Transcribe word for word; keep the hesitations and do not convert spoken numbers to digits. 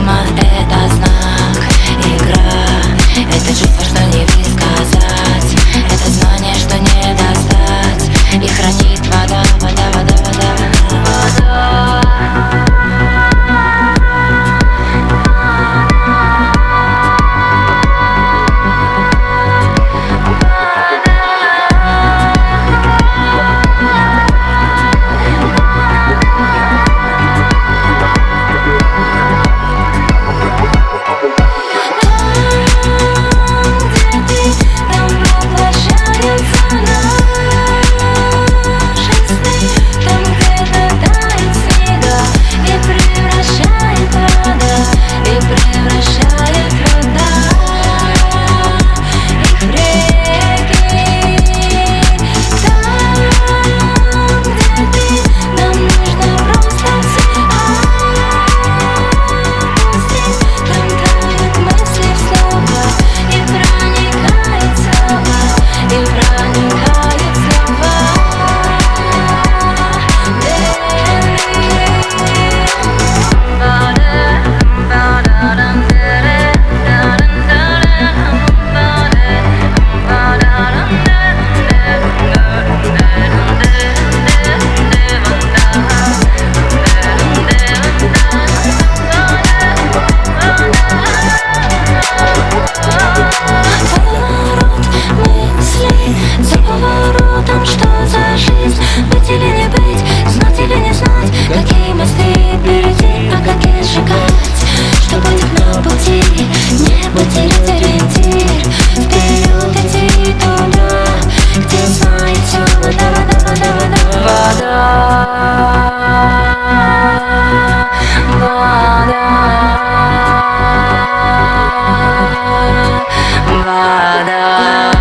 Видимо, это знак, игра. Это чувство, что не высказать. Это знание, что не достать. И хранит вода, вода, вода, вода, вода. Какие мосты перейти, а какие сжигать? Что будет на пути? Не потерять ориентир. Вперед идти туда, где знает все. Вода, вода, вода, вода, вода, вода, вода.